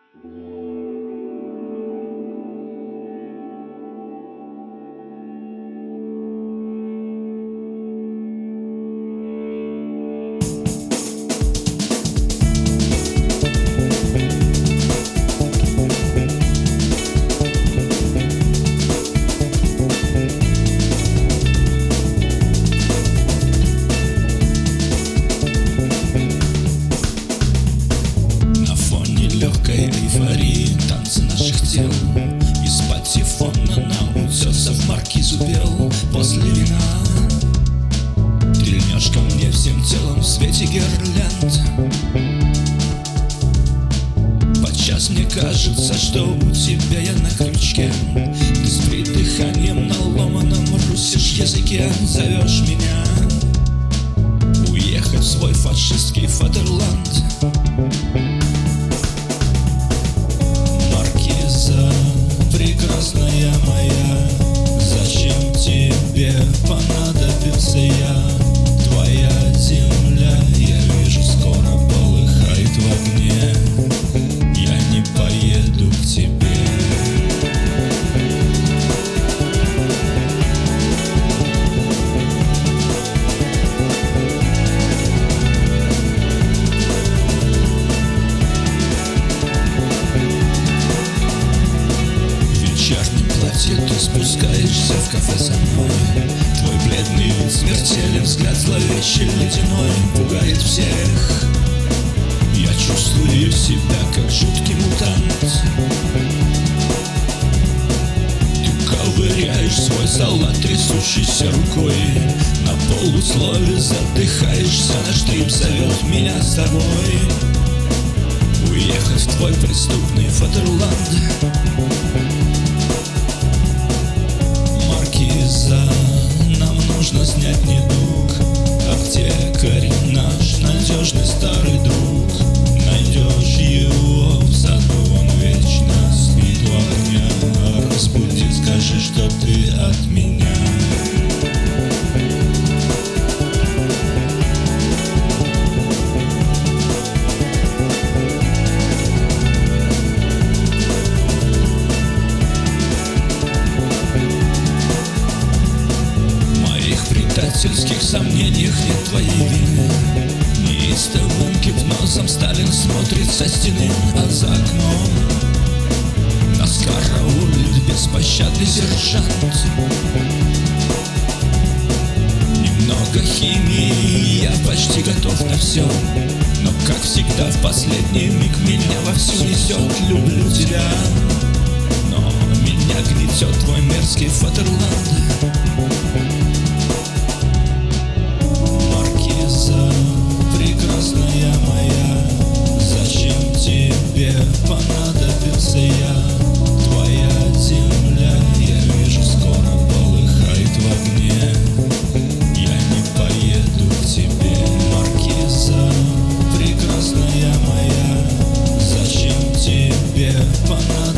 Легкой эйфории, танцы наших тел. Из патефона на утесов маркизу пел. После вина ты льнешь ко мне всем телом в свете гирлянд. Подчас мне кажется, что у тебя я на крючке. Ты с придыханием на ломаном русишь языке. Зовешь меня уехать в свой фашистский Фатерланд. Прекрасная моя, зачем тебе понадобился я? Твоя земля, я вижу, скоро полыхает в огне. Я не поеду к тебе. Ты спускаешься в кафе со мной. Твой бледный вид смертелен, взгляд зловещий ледяной пугает всех. Я чувствую себя как жуткий мутант. Ты ковыряешь свой салат трясущейся рукой. На полуслове задыхаешься, наш трип зовет меня с тобой. Уехать в твой преступный Фатерланд. Нам нужно снять недуг. Аптекарь наш надежный старый друг. Найдешь его в саду, он вечно спит у огня. Разбуди, скажи, что ты от меня. В предательских сомнениях нет твоей вины. Неистовым гипнозом Сталин смотрит со стены, а за окном нас караулит беспощадный сержант. Немного химии, я почти готов на все. Но, как всегда, в последний миг меня вовсю несет. Люблю тебя, но меня гнетет твой мерзкий Фатерланд. Прекрасная моя, зачем тебе понадобился я? Твоя земля, я вижу, скоро полыхает в огне. Я не поеду к тебе, маркиза. Прекрасная моя, зачем тебе понадобился?